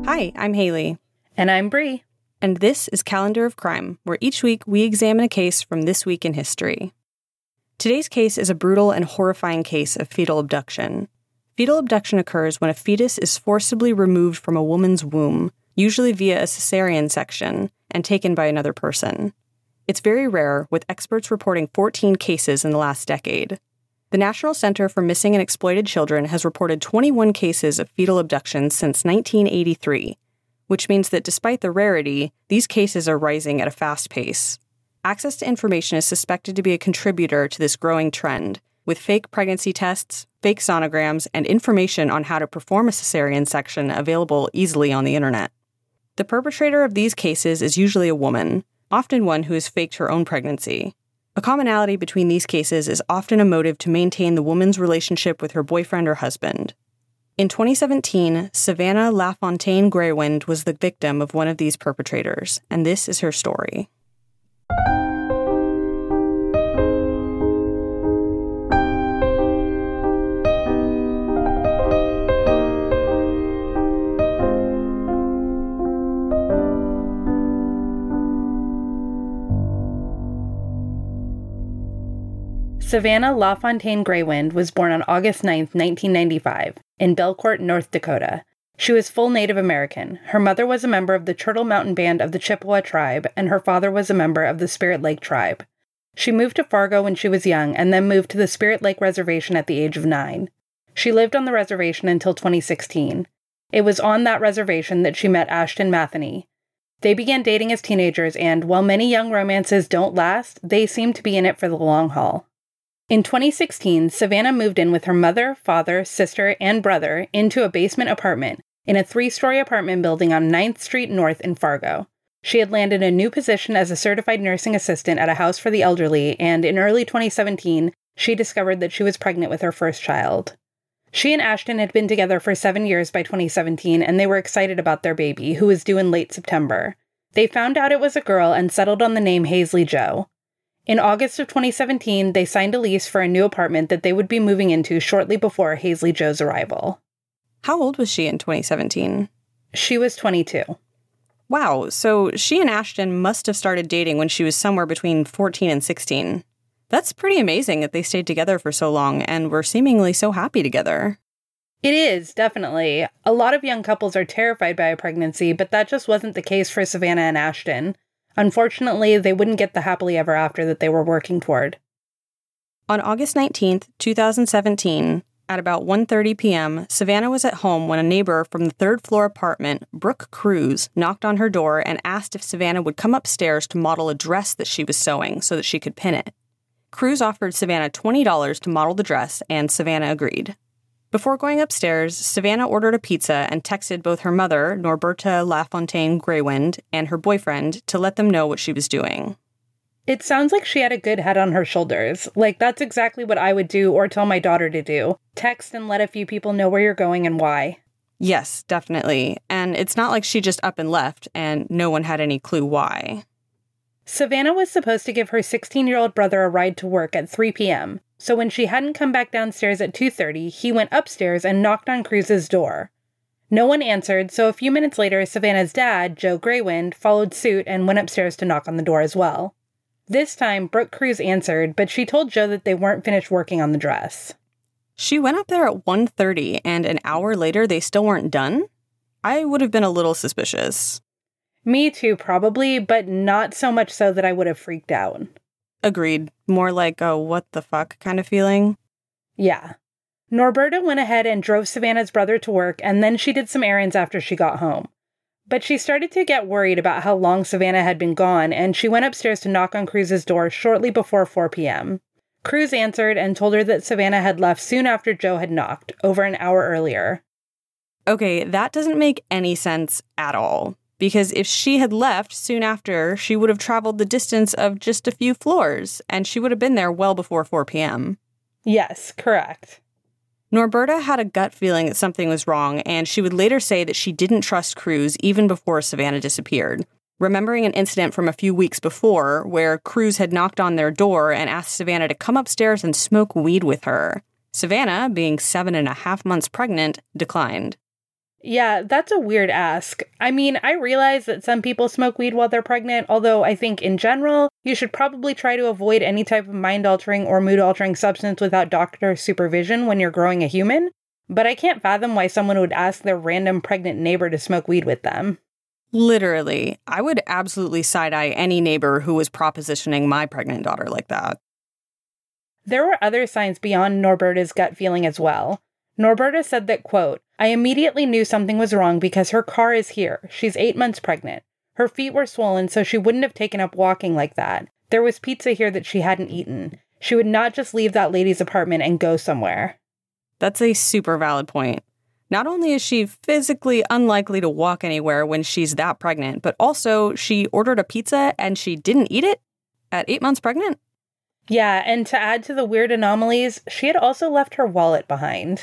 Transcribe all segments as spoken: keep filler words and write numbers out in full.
Hi, I'm Haley. And I'm Bree. And this is Calendar of Crime, where each week we examine a case from this week in history. Today's case is a brutal and horrifying case of fetal abduction. Fetal abduction occurs when a fetus is forcibly removed from a woman's womb, usually via a cesarean section, and taken by another person. It's very rare, with experts reporting fourteen cases in the last decade. The National Center for Missing and Exploited Children has reported twenty-one cases of fetal abductions since nineteen eighty-three, which means that despite the rarity, these cases are rising at a fast pace. Access to information is suspected to be a contributor to this growing trend, with fake pregnancy tests, fake sonograms, and information on how to perform a cesarean section available easily on the internet. The perpetrator of these cases is usually a woman, often one who has faked her own pregnancy. A commonality between these cases is often a motive to maintain the woman's relationship with her boyfriend or husband. In twenty seventeen, Savannah LaFontaine Greywind was the victim of one of these perpetrators, and this is her story. Savannah LaFontaine Greywind was born on August ninth, nineteen ninety-five, in Belcourt, North Dakota. She was full Native American. Her mother was a member of the Turtle Mountain Band of the Chippewa tribe, and her father was a member of the Spirit Lake tribe. She moved to Fargo when she was young, and then moved to the Spirit Lake Reservation at the age of nine. She lived on the reservation until twenty sixteen. It was on that reservation that she met Ashton Matheny. They began dating as teenagers, and while many young romances don't last, they seem to be in it for the long haul. In twenty sixteen, Savannah moved in with her mother, father, sister, and brother into a basement apartment in a three-story apartment building on ninth Street North in Fargo. She had landed a new position as a certified nursing assistant at a house for the elderly, and in early twenty seventeen, she discovered that she was pregnant with her first child. She and Ashton had been together for seven years by twenty seventeen, and they were excited about their baby, who was due in late September. They found out it was a girl and settled on the name Hazley Joe. In August of twenty seventeen, they signed a lease for a new apartment that they would be moving into shortly before Hazley Joe's arrival. How old was she in twenty seventeen? She was twenty-two. Wow, so she and Ashton must have started dating when she was somewhere between fourteen and sixteen. That's pretty amazing that they stayed together for so long and were seemingly so happy together. It is, definitely. A lot of young couples are terrified by a pregnancy, but that just wasn't the case for Savannah and Ashton. Unfortunately, they wouldn't get the happily ever after that they were working toward. On August nineteenth, twenty seventeen, at about one thirty p.m., Savannah was at home when a neighbor from the third-floor apartment, Brooke Cruz, knocked on her door and asked if Savannah would come upstairs to model a dress that she was sewing so that she could pin it. Cruz offered Savannah twenty dollars to model the dress, and Savannah agreed. Before going upstairs, Savannah ordered a pizza and texted both her mother, Norberta LaFontaine Greywind, and her boyfriend to let them know what she was doing. It sounds like she had a good head on her shoulders. Like, that's exactly what I would do or tell my daughter to do. Text and let a few people know where you're going and why. Yes, definitely. And it's not like she just up and left and no one had any clue why. Savannah was supposed to give her sixteen-year-old brother a ride to work at three p.m., so when she hadn't come back downstairs at two thirty, he went upstairs and knocked on Cruz's door. No one answered, so a few minutes later, Savannah's dad, Joe Greywind, followed suit and went upstairs to knock on the door as well. This time, Brooke Cruz answered, but she told Joe that they weren't finished working on the dress. She went up there at one thirty, and an hour later they still weren't done? I would have been a little suspicious. Me too, probably, but not so much so that I would have freaked out. Agreed. More like a what the fuck kind of feeling. Yeah. Norberta went ahead and drove Savannah's brother to work, and then she did some errands after she got home. But she started to get worried about how long Savannah had been gone, and she went upstairs to knock on Cruz's door shortly before four p.m. Cruz answered and told her that Savannah had left soon after Joe had knocked, over an hour earlier. Okay, that doesn't make any sense at all. Because if she had left soon after, she would have traveled the distance of just a few floors, and she would have been there well before four p.m. Yes, correct. Norberta had a gut feeling that something was wrong, and she would later say that she didn't trust Cruz even before Savannah disappeared, remembering an incident from a few weeks before where Cruz had knocked on their door and asked Savannah to come upstairs and smoke weed with her. Savannah, being seven and a half months pregnant, declined. Yeah, that's a weird ask. I mean, I realize that some people smoke weed while they're pregnant, although I think in general, you should probably try to avoid any type of mind-altering or mood-altering substance without doctor supervision when you're growing a human. But I can't fathom why someone would ask their random pregnant neighbor to smoke weed with them. Literally, I would absolutely side-eye any neighbor who was propositioning my pregnant daughter like that. There were other signs beyond Norberta's gut feeling as well. Norberta said that, quote, I immediately knew something was wrong because her car is here. She's eight months pregnant. Her feet were swollen, so she wouldn't have taken up walking like that. There was pizza here that she hadn't eaten. She would not just leave that lady's apartment and go somewhere. That's a super valid point. Not only is she physically unlikely to walk anywhere when she's that pregnant, but also she ordered a pizza and she didn't eat it at eight months pregnant? Yeah, and to add to the weird anomalies, she had also left her wallet behind.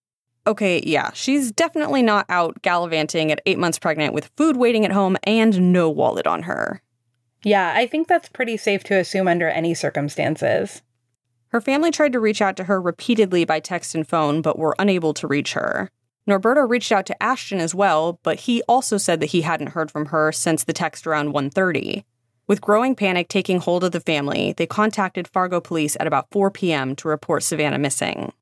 Okay, yeah, she's definitely not out gallivanting at eight months pregnant with food waiting at home and no wallet on her. Yeah, I think that's pretty safe to assume under any circumstances. Her family tried to reach out to her repeatedly by text and phone, but were unable to reach her. Norberta reached out to Ashton as well, but he also said that he hadn't heard from her since the text around one thirty. With growing panic taking hold of the family, they contacted Fargo police at about four p.m. to report Savannah missing.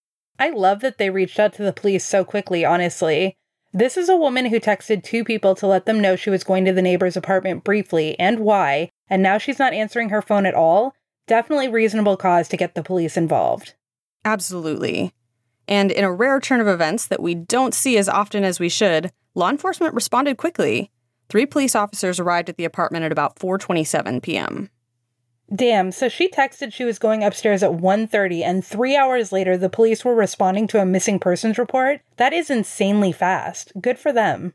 I love that they reached out to the police so quickly, honestly. This is a woman who texted two people to let them know she was going to the neighbor's apartment briefly and why, and now she's not answering her phone at all. Definitely reasonable cause to get the police involved. Absolutely. And in a rare turn of events that we don't see as often as we should, law enforcement responded quickly. Three police officers arrived at the apartment at about four twenty-seven p.m. Damn, so she texted she was going upstairs at one thirty, and three hours later, the police were responding to a missing persons report? That is insanely fast. Good for them.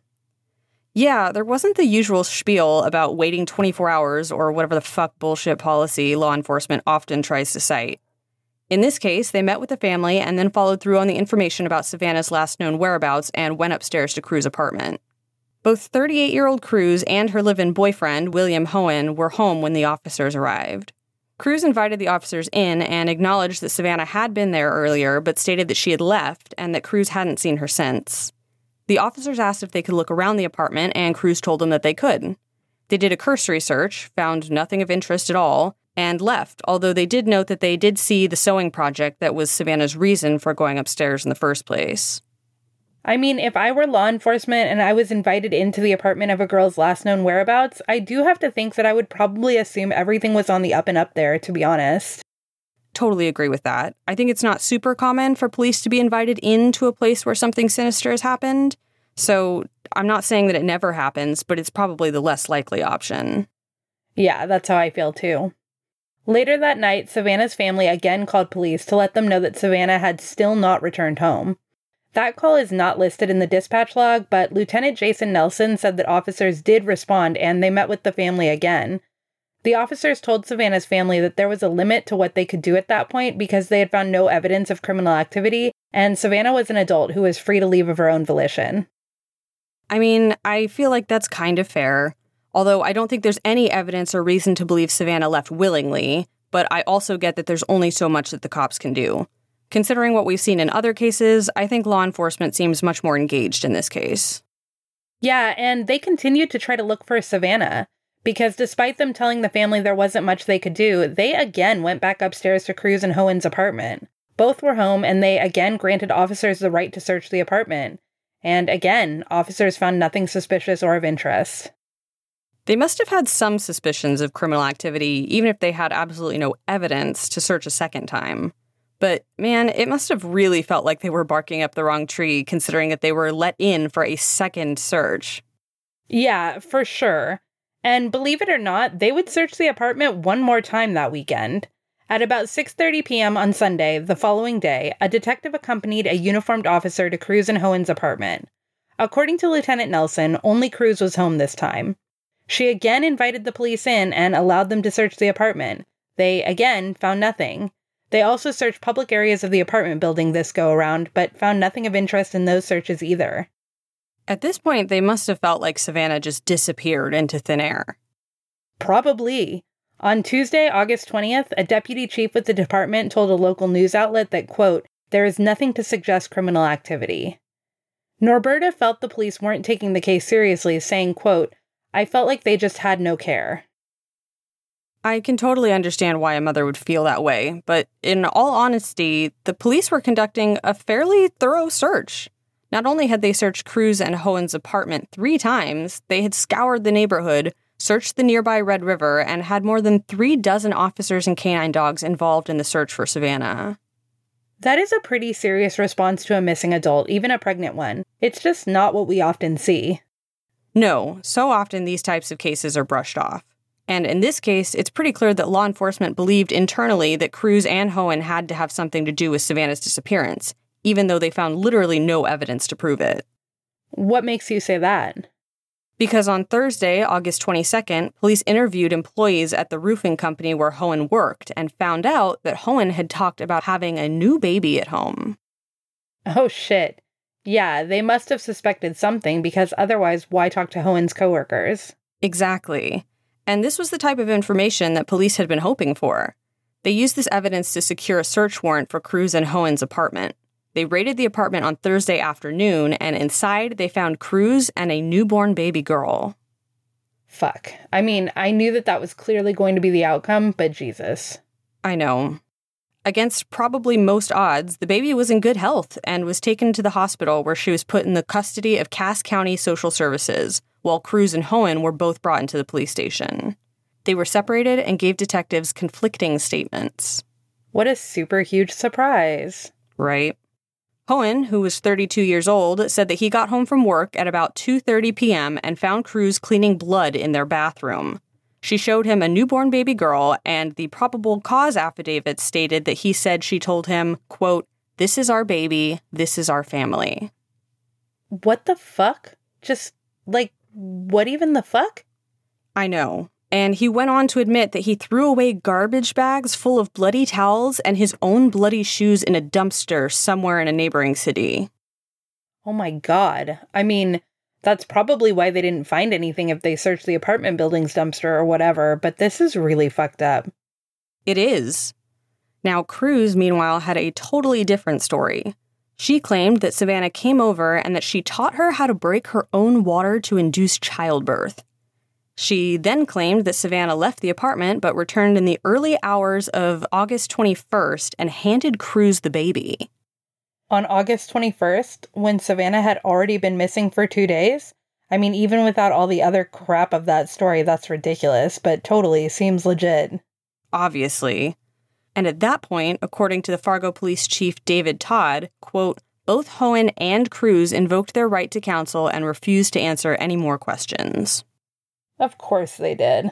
Yeah, there wasn't the usual spiel about waiting twenty-four hours or whatever the fuck bullshit policy law enforcement often tries to cite. In this case, they met with the family and then followed through on the information about Savannah's last known whereabouts and went upstairs to Cruz's apartment. Both thirty-eight-year-old Cruz and her live-in boyfriend, William Hohen, were home when the officers arrived. Cruz invited the officers in and acknowledged that Savannah had been there earlier, but stated that she had left and that Cruz hadn't seen her since. The officers asked if they could look around the apartment, and Cruz told them that they could. They did a cursory search, found nothing of interest at all, and left, although they did note that they did see the sewing project that was Savannah's reason for going upstairs in the first place. I mean, if I were law enforcement and I was invited into the apartment of a girl's last known whereabouts, I do have to think that I would probably assume everything was on the up and up there, to be honest. Totally agree with that. I think it's not super common for police to be invited into a place where something sinister has happened, so I'm not saying that it never happens, but it's probably the less likely option. Yeah, that's how I feel too. Later that night, Savannah's family again called police to let them know that Savannah had still not returned home. That call is not listed in the dispatch log, but Lieutenant Jason Nelson said that officers did respond and they met with the family again. The officers told Savannah's family that there was a limit to what they could do at that point because they had found no evidence of criminal activity, and Savannah was an adult who was free to leave of her own volition. I mean, I feel like that's kind of fair, although I don't think there's any evidence or reason to believe Savannah left willingly, but I also get that there's only so much that the cops can do. Considering what we've seen in other cases, I think law enforcement seems much more engaged in this case. Yeah, and they continued to try to look for Savannah, because despite them telling the family there wasn't much they could do, they again went back upstairs to Cruz and Hohen's apartment. Both were home, and they again granted officers the right to search the apartment. And again, officers found nothing suspicious or of interest. They must have had some suspicions of criminal activity, even if they had absolutely no evidence to search a second time. But, man, it must have really felt like they were barking up the wrong tree, considering that they were let in for a second search. Yeah, for sure. And believe it or not, they would search the apartment one more time that weekend. At about six thirty p.m. on Sunday, the following day, a detective accompanied a uniformed officer to Cruz and Hohen's apartment. According to Lieutenant Nelson, only Cruz was home this time. She again invited the police in and allowed them to search the apartment. They, again, found nothing. They also searched public areas of the apartment building this go-around, but found nothing of interest in those searches either. At this point, they must have felt like Savannah just disappeared into thin air. Probably. On Tuesday, August twentieth, a deputy chief with the department told a local news outlet that, quote, there is nothing to suggest criminal activity. Norberta felt the police weren't taking the case seriously, saying, quote, "I felt like they just had no care." I can totally understand why a mother would feel that way, but in all honesty, the police were conducting a fairly thorough search. Not only had they searched Cruz and Hohen's apartment three times, they had scoured the neighborhood, searched the nearby Red River, and had more than three dozen officers and canine dogs involved in the search for Savannah. That is a pretty serious response to a missing adult, even a pregnant one. It's just not what we often see. No, so often these types of cases are brushed off. And in this case, it's pretty clear that law enforcement believed internally that Cruz and Hohen had to have something to do with Savannah's disappearance, even though they found literally no evidence to prove it. What makes you say that? Because on Thursday, August twenty-second, police interviewed employees at the roofing company where Hohen worked and found out that Hohen had talked about having a new baby at home. Oh, shit. Yeah, they must have suspected something, because otherwise, why talk to Hohen's coworkers? Exactly. And this was the type of information that police had been hoping for. They used this evidence to secure a search warrant for Cruz and Hohen's apartment. They raided the apartment on Thursday afternoon, and inside they found Cruz and a newborn baby girl. Fuck. I mean, I knew that that was clearly going to be the outcome, but Jesus. I know. Against probably most odds, the baby was in good health and was taken to the hospital where she was put in the custody of Cass County Social Services, while Cruz and Hohen were both brought into the police station. They were separated and gave detectives conflicting statements. What a super huge surprise. Right. Hohen, who was thirty-two years old, said that he got home from work at about two thirty p.m. and found Cruz cleaning blood in their bathroom. She showed him a newborn baby girl, and the probable cause affidavit stated that he said she told him, quote, "This is our baby, this is our family." What the fuck? Just, like, what even the fuck? I know. And he went on to admit that he threw away garbage bags full of bloody towels and his own bloody shoes in a dumpster somewhere in a neighboring city. Oh my god. I mean, that's probably why they didn't find anything if they searched the apartment building's dumpster or whatever, but this is really fucked up. It is. Now, Cruz, meanwhile, had a totally different story. She claimed that Savannah came over and that she taught her how to break her own water to induce childbirth. She then claimed that Savannah left the apartment but returned in the early hours of August twenty-first and handed Cruz the baby. On August twenty-first, when Savannah had already been missing for two days? I mean, even without all the other crap of that story, that's ridiculous, but totally seems legit. Obviously. And at that point, according to the Fargo Police Chief David Todd, quote, "Both Hohen and Cruz invoked their right to counsel and refused to answer any more questions." Of course they did.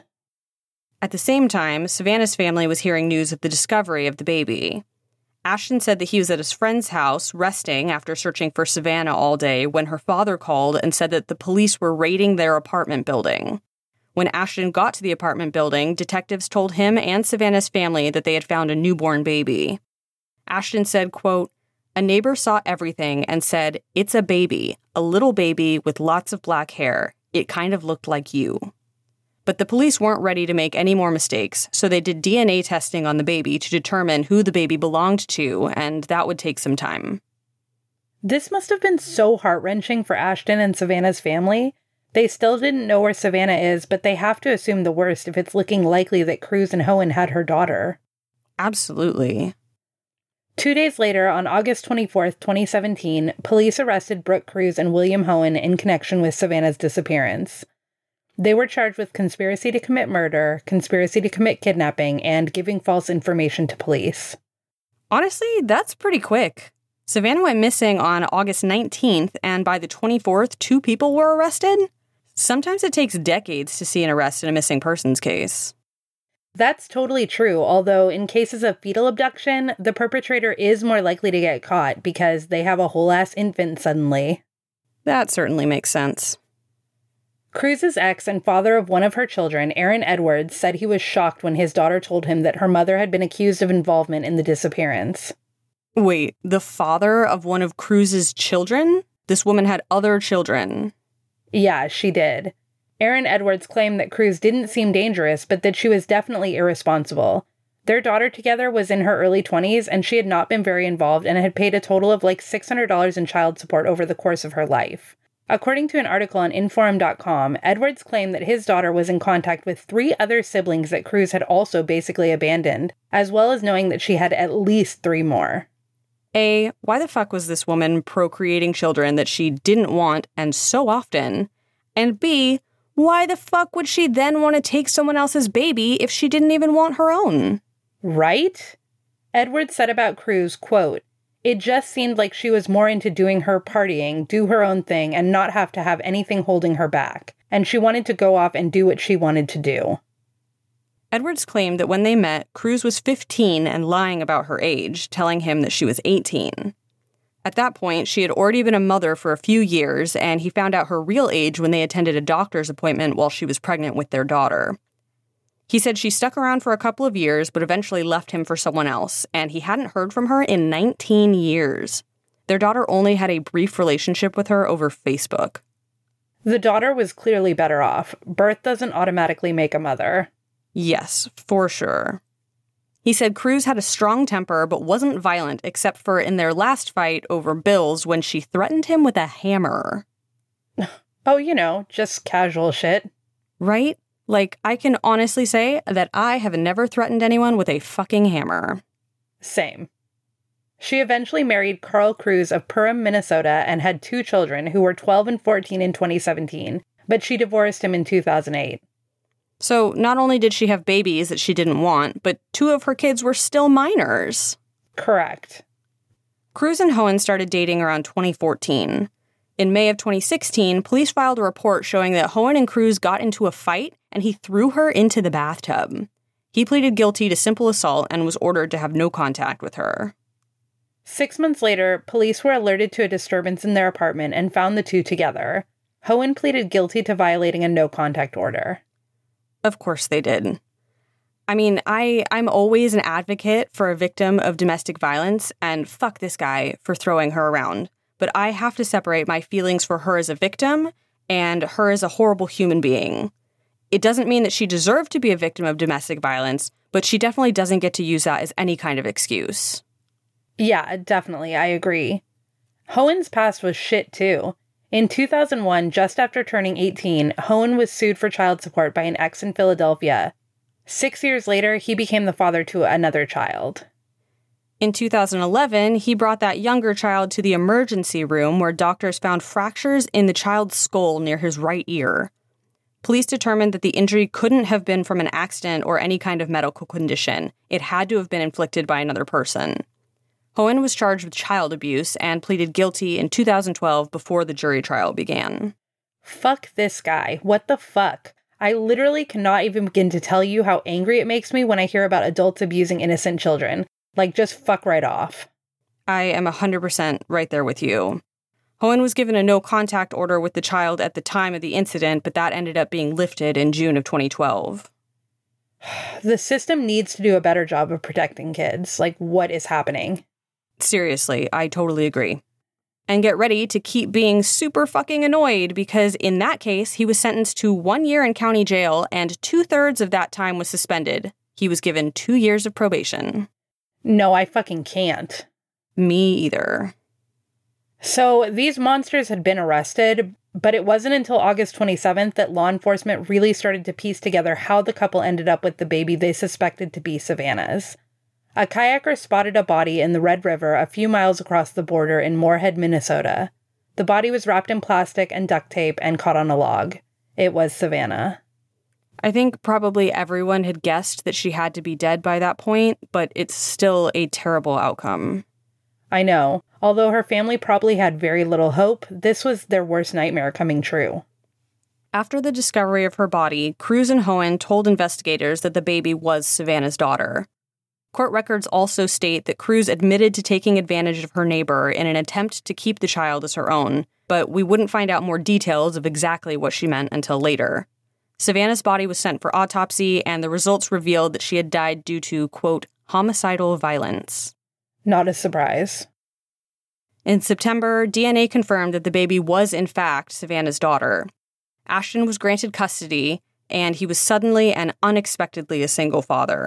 At the same time, Savannah's family was hearing news of the discovery of the baby. Ashton said that he was at his friend's house, resting after searching for Savannah all day, when her father called and said that the police were raiding their apartment building. When Ashton got to the apartment building, detectives told him and Savannah's family that they had found a newborn baby. Ashton said, quote, "A neighbor saw everything and said, 'It's a baby, a little baby with lots of black hair. It kind of looked like you.'" But the police weren't ready to make any more mistakes, so they did D N A testing on the baby to determine who the baby belonged to, and that would take some time. This must have been so heart-wrenching for Ashton and Savannah's family. They still didn't know where Savannah is, but they have to assume the worst if it's looking likely that Cruz and Hohen had her daughter. Absolutely. Two days later, on August twenty-fourth, twenty seventeen, police arrested Brooke Cruz and William Hohen in connection with Savannah's disappearance. They were charged with conspiracy to commit murder, conspiracy to commit kidnapping, and giving false information to police. Honestly, that's pretty quick. Savannah went missing on August nineteenth, and by the twenty-fourth, two people were arrested? Sometimes it takes decades to see an arrest in a missing persons case. That's totally true, although in cases of fetal abduction, the perpetrator is more likely to get caught because they have a whole-ass infant suddenly. That certainly makes sense. Cruz's ex and father of one of her children, Aaron Edwards, said he was shocked when his daughter told him that her mother had been accused of involvement in the disappearance. Wait, the father of one of Cruz's children? This woman had other children. Yeah, she did. Aaron Edwards claimed that Cruz didn't seem dangerous, but that she was definitely irresponsible. Their daughter together was in her early twenties, and she had not been very involved and had paid a total of like six hundred dollars in child support over the course of her life. According to an article on Inforum dot com, Edwards claimed that his daughter was in contact with three other siblings that Cruz had also basically abandoned, as well as knowing that she had at least three more. A, why the fuck was this woman procreating children that she didn't want and so often? And B, why the fuck would she then want to take someone else's baby if she didn't even want her own? Right? Edwards said about Cruz, quote, "It just seemed like she was more into doing her partying, do her own thing, and not have to have anything holding her back. And she wanted to go off and do what she wanted to do." Edwards claimed that when they met, Cruz was fifteen and lying about her age, telling him that she was eighteen. At that point, she had already been a mother for a few years, and he found out her real age when they attended a doctor's appointment while she was pregnant with their daughter. He said she stuck around for a couple of years, but eventually left him for someone else, and he hadn't heard from her in nineteen years. Their daughter only had a brief relationship with her over Facebook. The daughter was clearly better off. Birth doesn't automatically make a mother. Yes, for sure. He said Cruz had a strong temper, but wasn't violent, except for in their last fight over bills when she threatened him with a hammer. Oh, you know, just casual shit. Right? Like, I can honestly say that I have never threatened anyone with a fucking hammer. Same. She eventually married Carl Cruz of Purim, Minnesota, and had two children who were twelve and fourteen in twenty seventeen, but she divorced him in two thousand eight. So not only did she have babies that she didn't want, but two of her kids were still minors. Correct. Cruz and Hoehn started dating around twenty fourteen. In May of twenty sixteen, police filed a report showing that Hoehn and Cruz got into a fight and he threw her into the bathtub. He pleaded guilty to simple assault and was ordered to have no contact with her. Six months later, police were alerted to a disturbance in their apartment and found the two together. Hoehn pleaded guilty to violating a no-contact order. Of course they did. I mean, I, I'm always an advocate for a victim of domestic violence, and fuck this guy for throwing her around. But I have to separate my feelings for her as a victim and her as a horrible human being. It doesn't mean that she deserved to be a victim of domestic violence, but she definitely doesn't get to use that as any kind of excuse. Yeah, definitely, I agree. Hoehn's past was shit, too. In two thousand one, just after turning eighteen, Hoehn was sued for child support by an ex in Philadelphia. Six years later, he became the father to another child. In two thousand eleven, he brought that younger child to the emergency room where doctors found fractures in the child's skull near his right ear. Police determined that the injury couldn't have been from an accident or any kind of medical condition. It had to have been inflicted by another person. Hoehn was charged with child abuse and pleaded guilty in two thousand twelve before the jury trial began. Fuck this guy. What the fuck? I literally cannot even begin to tell you how angry it makes me when I hear about adults abusing innocent children. Like, just fuck right off. I am one hundred percent right there with you. Hoehn was given a no-contact order with the child at the time of the incident, but that ended up being lifted in June of twenty twelve. The system needs to do a better job of protecting kids. Like, what is happening? Seriously, I totally agree. And get ready to keep being super fucking annoyed, because in that case, he was sentenced to one year in county jail, and two-thirds of that time was suspended. He was given two years of probation. No, I fucking can't. Me either. So, these monsters had been arrested, but it wasn't until August twenty-seventh that law enforcement really started to piece together how the couple ended up with the baby they suspected to be Savannah's. A kayaker spotted a body in the Red River a few miles across the border in Moorhead, Minnesota. The body was wrapped in plastic and duct tape and caught on a log. It was Savannah. I think probably everyone had guessed that she had to be dead by that point, but it's still a terrible outcome. I know. Although her family probably had very little hope, this was their worst nightmare coming true. After the discovery of her body, Cruz and Hoehn told investigators that the baby was Savannah's daughter. Court records also state that Cruz admitted to taking advantage of her neighbor in an attempt to keep the child as her own, but we wouldn't find out more details of exactly what she meant until later. Savannah's body was sent for autopsy, and the results revealed that she had died due to, quote, homicidal violence. Not a surprise. In September, D N A confirmed that the baby was, in fact, Savannah's daughter. Ashton was granted custody, and he was suddenly and unexpectedly a single father.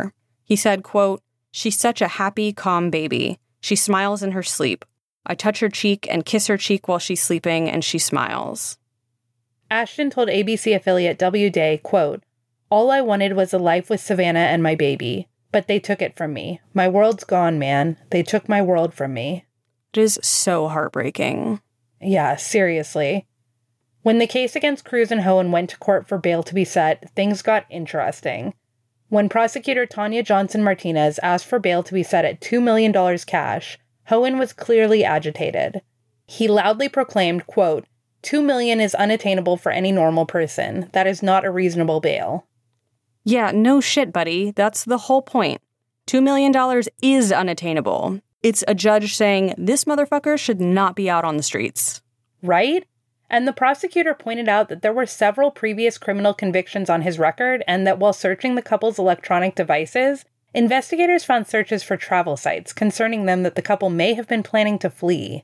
He said, quote, "She's such a happy, calm baby. She smiles in her sleep. I touch her cheek and kiss her cheek while she's sleeping, and she smiles." Ashton told A B C affiliate W Day, quote, "All I wanted was a life with Savannah and my baby, but they took it from me. My world's gone, man. They took my world from me." It is so heartbreaking. Yeah, seriously. When the case against Cruz and Hoehn went to court for bail to be set, things got interesting. When prosecutor Tanya Johnson Martinez asked for bail to be set at two million dollars cash, Hoehn was clearly agitated. He loudly proclaimed, quote, two million dollars is unattainable for any normal person. That is not a reasonable bail." Yeah, no shit, buddy. That's the whole point. two million dollars is unattainable. It's a judge saying this motherfucker should not be out on the streets. Right? And the prosecutor pointed out that there were several previous criminal convictions on his record, and that while searching the couple's electronic devices, investigators found searches for travel sites concerning them that the couple may have been planning to flee.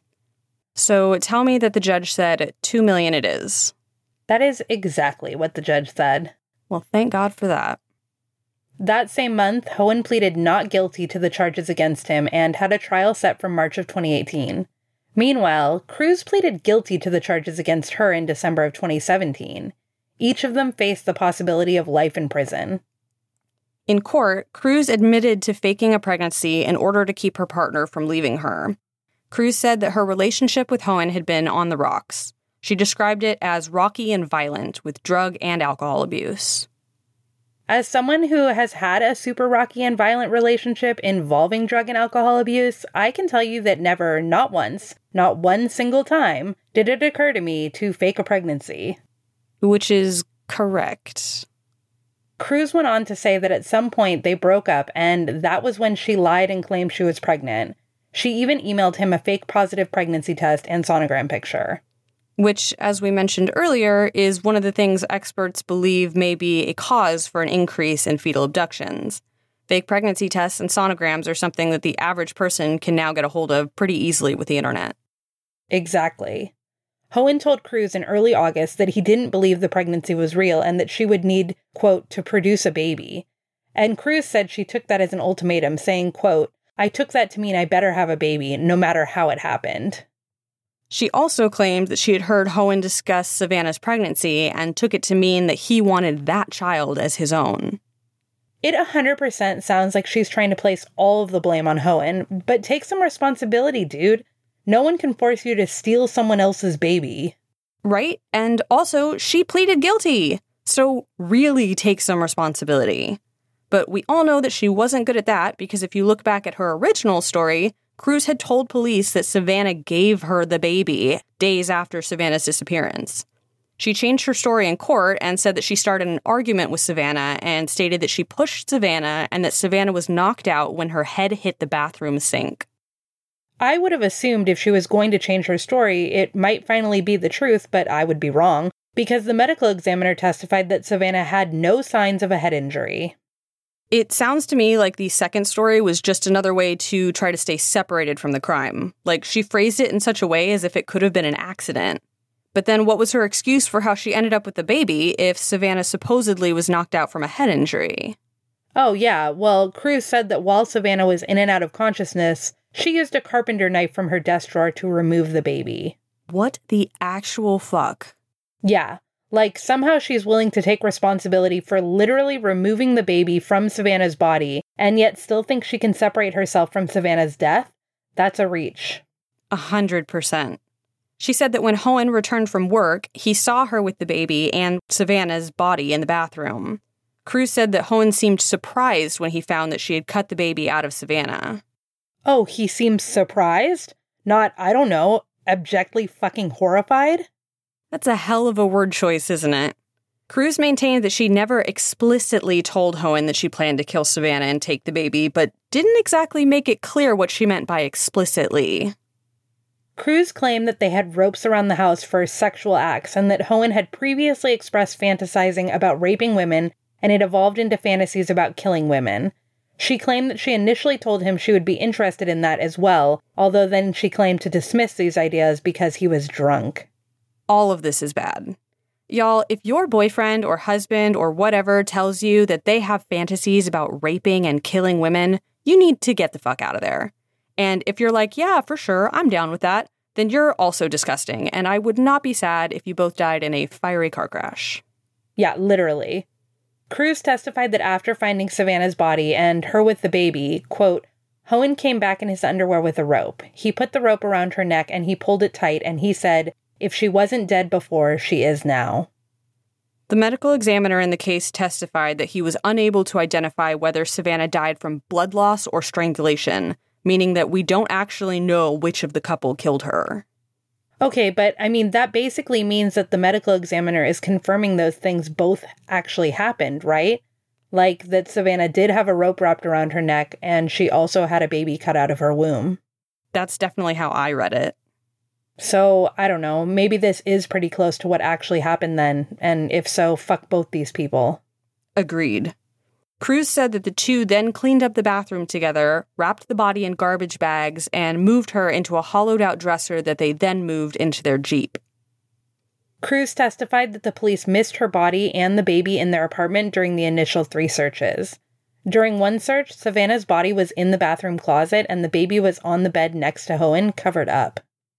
So tell me that the judge said two million dollars it is. That is exactly what the judge said. Well, thank God for that. That same month, Hoehn pleaded not guilty to the charges against him and had a trial set for March of twenty eighteen. Meanwhile, Cruz pleaded guilty to the charges against her in December of twenty seventeen. Each of them faced the possibility of life in prison. In court, Cruz admitted to faking a pregnancy in order to keep her partner from leaving her. Cruz said that her relationship with Hoehn had been on the rocks. She described it as rocky and violent, with drug and alcohol abuse. As someone who has had a super rocky and violent relationship involving drug and alcohol abuse, I can tell you that never, not once, not one single time, did it occur to me to fake a pregnancy. Which is correct. Cruz went on to say that at some point they broke up, and that was when she lied and claimed she was pregnant. She even emailed him a fake positive pregnancy test and sonogram picture. Which, as we mentioned earlier, is one of the things experts believe may be a cause for an increase in fetal abductions. Fake pregnancy tests and sonograms are something that the average person can now get a hold of pretty easily with the internet. Exactly. Hoehn told Cruz in early August that he didn't believe the pregnancy was real and that she would need, quote, to produce a baby. And Cruz said she took that as an ultimatum, saying, quote, "I took that to mean I better have a baby, no matter how it happened." She also claimed that she had heard Hoehn discuss Savannah's pregnancy and took it to mean that he wanted that child as his own. It one hundred percent sounds like she's trying to place all of the blame on Hoehn, but take some responsibility, dude. No one can force you to steal someone else's baby. Right? And also, she pleaded guilty. So really take some responsibility. But we all know that she wasn't good at that because if you look back at her original story, Cruz had told police that Savannah gave her the baby days after Savannah's disappearance. She changed her story in court and said that she started an argument with Savannah and stated that she pushed Savannah and that Savannah was knocked out when her head hit the bathroom sink. I would have assumed if she was going to change her story, it might finally be the truth, but I would be wrong, because the medical examiner testified that Savannah had no signs of a head injury. It sounds to me like the second story was just another way to try to stay separated from the crime. Like, she phrased it in such a way as if it could have been an accident. But then what was her excuse for how she ended up with the baby if Savannah supposedly was knocked out from a head injury? Oh, yeah. Well, Cruz said that while Savannah was in and out of consciousness, she used a carpenter knife from her desk drawer to remove the baby. What the actual fuck? Yeah. Like, somehow she's willing to take responsibility for literally removing the baby from Savannah's body, and yet still thinks she can separate herself from Savannah's death? That's a reach. A hundred percent. She said that when Hoehn returned from work, he saw her with the baby and Savannah's body in the bathroom. Cruz said that Hoehn seemed surprised when he found that she had cut the baby out of Savannah. Oh, he seemed surprised? Not, I don't know, abjectly fucking horrified? That's a hell of a word choice, isn't it? Cruz maintained that she never explicitly told Hoehn that she planned to kill Savannah and take the baby, but didn't exactly make it clear what she meant by explicitly. Cruz claimed that they had ropes around the house for sexual acts and that Hoehn had previously expressed fantasizing about raping women and it evolved into fantasies about killing women. She claimed that she initially told him she would be interested in that as well, although then she claimed to dismiss these ideas because he was drunk. All of this is bad. Y'all, if your boyfriend or husband or whatever tells you that they have fantasies about raping and killing women, you need to get the fuck out of there. And if you're like, yeah, for sure, I'm down with that, then you're also disgusting, and I would not be sad if you both died in a fiery car crash. Yeah, literally. Cruz testified that after finding Savannah's body and her with the baby, quote, Hoehn came back in his underwear with a rope. He put the rope around her neck and he pulled it tight, and he said, if she wasn't dead before, she is now. The medical examiner in the case testified that he was unable to identify whether Savannah died from blood loss or strangulation, meaning that we don't actually know which of the couple killed her. Okay, but I mean, that basically means that the medical examiner is confirming those things both actually happened, right? Like that Savannah did have a rope wrapped around her neck and she also had a baby cut out of her womb. That's definitely how I read it. So, I don't know, maybe this is pretty close to what actually happened then, and if so, fuck both these people. Agreed. Cruz said that the two then cleaned up the bathroom together, wrapped the body in garbage bags, and moved her into a hollowed-out dresser that they then moved into their Jeep. Cruz testified that the police missed her body and the baby in their apartment during the initial three searches. During one search, Savannah's body was in the bathroom closet and the baby was on the bed next to Hoehn, covered up.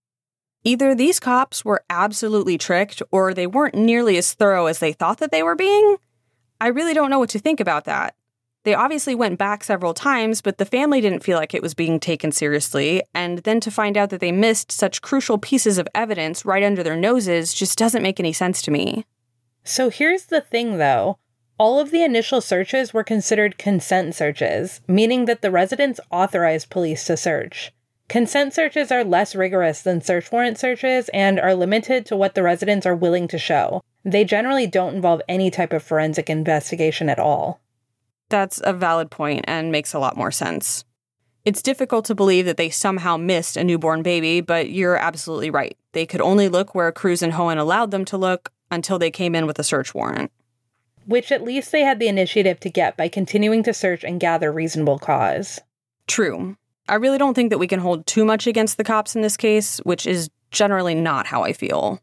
Either these cops were absolutely tricked, or they weren't nearly as thorough as they thought that they were being. I really don't know what to think about that. They obviously went back several times, but the family didn't feel like it was being taken seriously, and then to find out that they missed such crucial pieces of evidence right under their noses just doesn't make any sense to me. So here's the thing, though. All of the initial searches were considered consent searches, meaning that the residents authorized police to search. Consent searches are less rigorous than search warrant searches and are limited to what the residents are willing to show. They generally don't involve any type of forensic investigation at all. That's a valid point and makes a lot more sense. It's difficult to believe that they somehow missed a newborn baby, but you're absolutely right. They could only look where Cruz and Hoehn allowed them to look until they came in with a search warrant. Which at least they had the initiative to get by continuing to search and gather reasonable cause. True. I really don't think that we can hold too much against the cops in this case, which is generally not how I feel.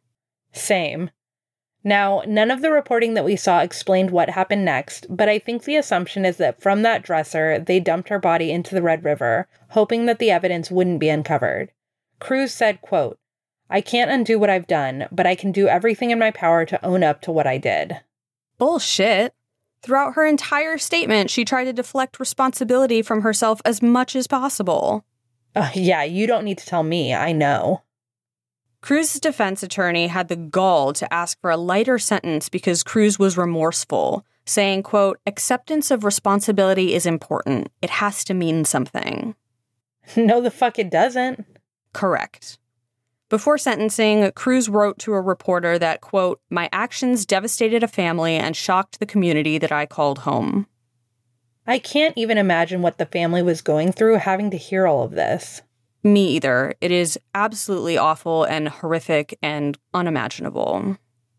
Same. Now, none of the reporting that we saw explained what happened next, but I think the assumption is that from that dresser, they dumped her body into the Red River, hoping that the evidence wouldn't be uncovered. Cruz said, quote, I can't undo what I've done, but I can do everything in my power to own up to what I did. Bullshit. Throughout her entire statement, she tried to deflect responsibility from herself as much as possible. Uh, yeah, you don't need to tell me, I know. Cruz's defense attorney had the gall to ask for a lighter sentence because Cruz was remorseful, saying, quote, acceptance of responsibility is important. It has to mean something. No, the fuck it doesn't. Correct. Before sentencing, Cruz wrote to a reporter that, quote, my actions devastated a family and shocked the community that I called home. I can't even imagine what the family was going through having to hear all of this. Me either. It is absolutely awful and horrific and unimaginable.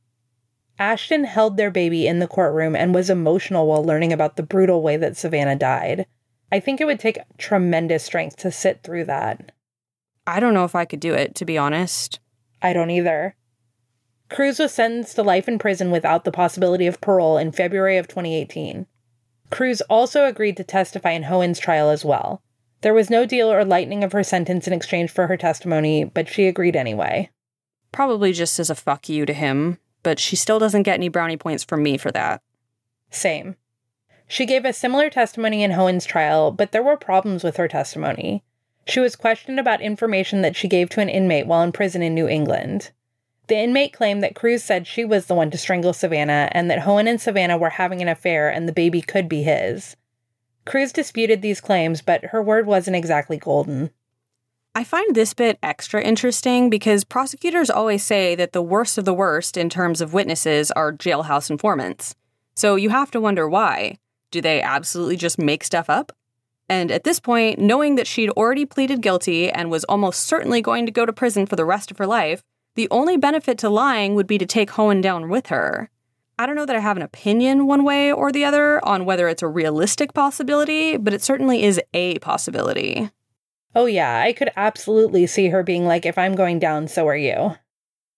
Ashton held their baby in the courtroom and was emotional while learning about the brutal way that Savannah died. I think it would take tremendous strength to sit through that. I don't know if I could do it, to be honest. I don't either. Cruz was sentenced to life in prison without the possibility of parole in February of twenty eighteen. Cruz also agreed to testify in Hoehn's trial as well. There was no deal or lightening of her sentence in exchange for her testimony, but she agreed anyway. Probably just as a fuck you to him, but she still doesn't get any brownie points from me for that. Same. She gave a similar testimony in Hoehn's trial, but there were problems with her testimony. She was questioned about information that she gave to an inmate while in prison in New England. The inmate claimed that Cruz said she was the one to strangle Savannah and that Hoehn and Savannah were having an affair and the baby could be his. Cruz disputed these claims, but her word wasn't exactly golden. I find this bit extra interesting because prosecutors always say that the worst of the worst in terms of witnesses are jailhouse informants. So you have to wonder why. Do they absolutely just make stuff up? And at this point, knowing that she'd already pleaded guilty and was almost certainly going to go to prison for the rest of her life, the only benefit to lying would be to take Hoehn down with her. I don't know that I have an opinion one way or the other on whether it's a realistic possibility, but it certainly is a possibility. Oh yeah, I could absolutely see her being like, if I'm going down, so are you.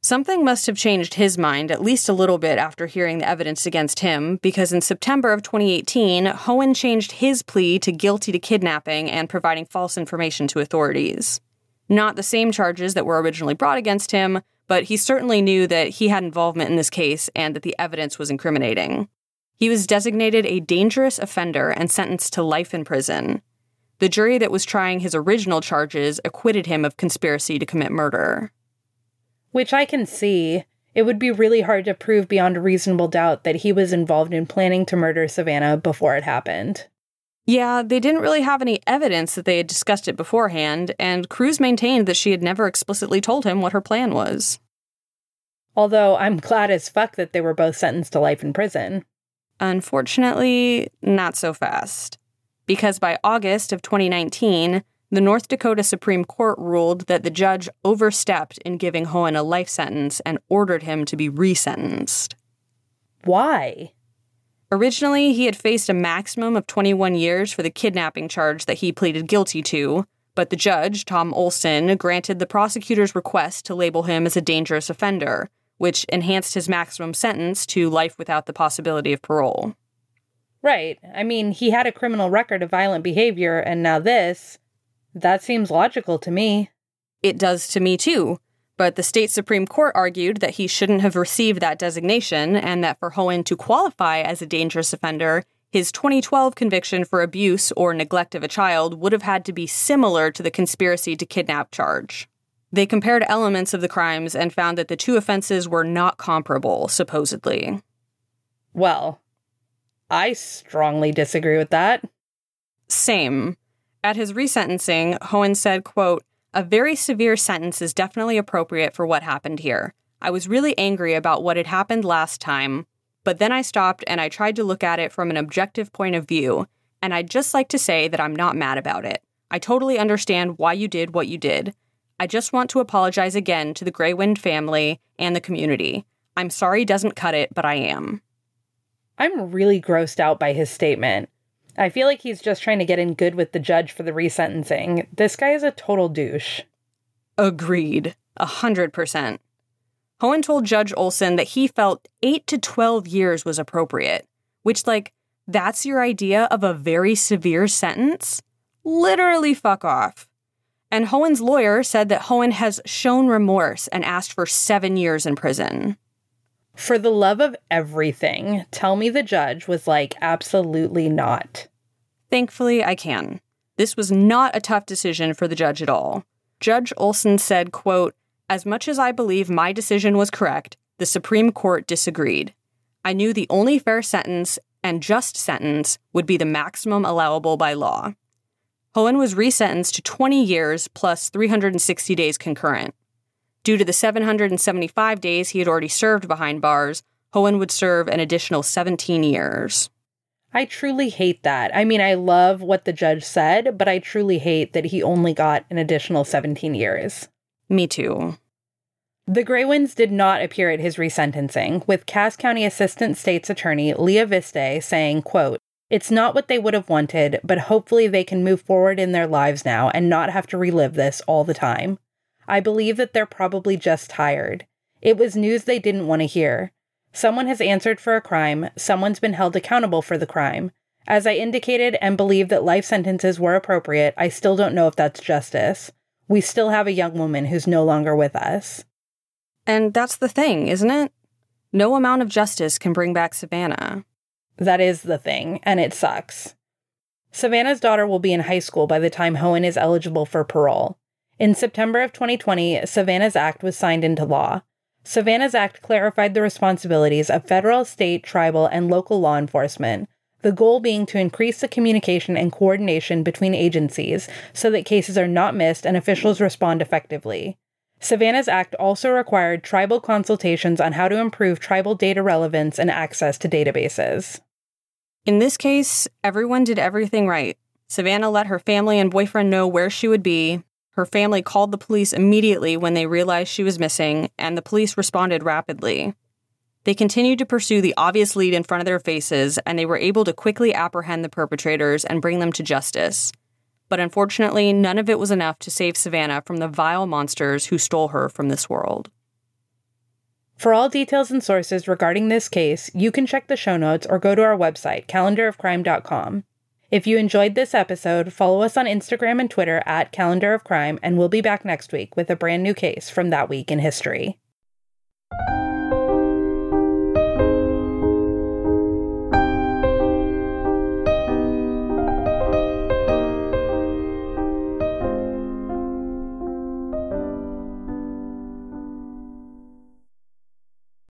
Something must have changed his mind at least a little bit after hearing the evidence against him, because in September of twenty eighteen, Hoehn changed his plea to guilty to kidnapping and providing false information to authorities. Not the same charges that were originally brought against him, but he certainly knew that he had involvement in this case and that the evidence was incriminating. He was designated a dangerous offender and sentenced to life in prison. The jury that was trying his original charges acquitted him of conspiracy to commit murder. Which I can see. It would be really hard to prove beyond a reasonable doubt that he was involved in planning to murder Savannah before it happened. Yeah, they didn't really have any evidence that they had discussed it beforehand, and Cruz maintained that she had never explicitly told him what her plan was. Although I'm glad as fuck that they were both sentenced to life in prison. Unfortunately, not so fast. Because by August of twenty nineteen, the North Dakota Supreme Court ruled that the judge overstepped in giving Hoehn a life sentence and ordered him to be resentenced. Why? Originally, he had faced a maximum of twenty-one years for the kidnapping charge that he pleaded guilty to, but the judge, Tom Olson, granted the prosecutor's request to label him as a dangerous offender, which enhanced his maximum sentence to life without the possibility of parole. Right. I mean, he had a criminal record of violent behavior, and now this... That seems logical to me. It does to me, too. But the state Supreme Court argued that he shouldn't have received that designation, and that for Hoehn to qualify as a dangerous offender, his twenty twelve conviction for abuse or neglect of a child would have had to be similar to the conspiracy to kidnap charge. They compared elements of the crimes and found that the two offenses were not comparable, supposedly. Well, I strongly disagree with that. Same. At his resentencing, Hoehn said, quote, "A very severe sentence is definitely appropriate for what happened here. I was really angry about what had happened last time, but then I stopped and I tried to look at it from an objective point of view, and I'd just like to say that I'm not mad about it. I totally understand why you did what you did. I just want to apologize again to the Greywind family and the community. I'm sorry doesn't cut it, but I am." I'm really grossed out by his statement. I feel like he's just trying to get in good with the judge for the resentencing. This guy is a total douche. Agreed. A hundred percent. Hoehn told Judge Olson that he felt eight to twelve years was appropriate, which, like, that's your idea of a very severe sentence? Literally fuck off. And Hohen's lawyer said that Hoehn has shown remorse and asked for seven years in prison. For the love of everything, tell me the judge was like, absolutely not. Thankfully, I can. This was not a tough decision for the judge at all. Judge Olson said, quote, "As much as I believe my decision was correct, the Supreme Court disagreed. I knew the only fair sentence and just sentence would be the maximum allowable by law." Hoehn was resentenced to twenty years plus three hundred sixty days concurrent. Due to the seven hundred seventy-five days he had already served behind bars, Hoehn would serve an additional seventeen years. I truly hate that. I mean, I love what the judge said, but I truly hate that he only got an additional seventeen years. Me too. The Greywinds did not appear at his resentencing, with Cass County Assistant State's Attorney Leah Viste saying, quote, "It's not what they would have wanted, but hopefully they can move forward in their lives now and not have to relive this all the time. I believe that they're probably just tired. It was news they didn't want to hear. Someone has answered for a crime. Someone's been held accountable for the crime. As I indicated and believe that life sentences were appropriate, I still don't know if that's justice. We still have a young woman who's no longer with us." And that's the thing, isn't it? No amount of justice can bring back Savannah. That is the thing, and it sucks. Savannah's daughter will be in high school by the time Hoehn is eligible for parole. In September of twenty twenty, Savannah's Act was signed into law. Savannah's Act clarified the responsibilities of federal, state, tribal, and local law enforcement, the goal being to increase the communication and coordination between agencies so that cases are not missed and officials respond effectively. Savannah's Act also required tribal consultations on how to improve tribal data relevance and access to databases. In this case, everyone did everything right. Savannah let her family and boyfriend know where she would be. Her family called the police immediately when they realized she was missing, and the police responded rapidly. They continued to pursue the obvious lead in front of their faces, and they were able to quickly apprehend the perpetrators and bring them to justice. But unfortunately, none of it was enough to save Savannah from the vile monsters who stole her from this world. For all details and sources regarding this case, you can check the show notes or go to our website, calendar of crime dot com. If you enjoyed this episode, follow us on Instagram and Twitter at Calendar of Crime, and we'll be back next week with a brand new case from that week in history.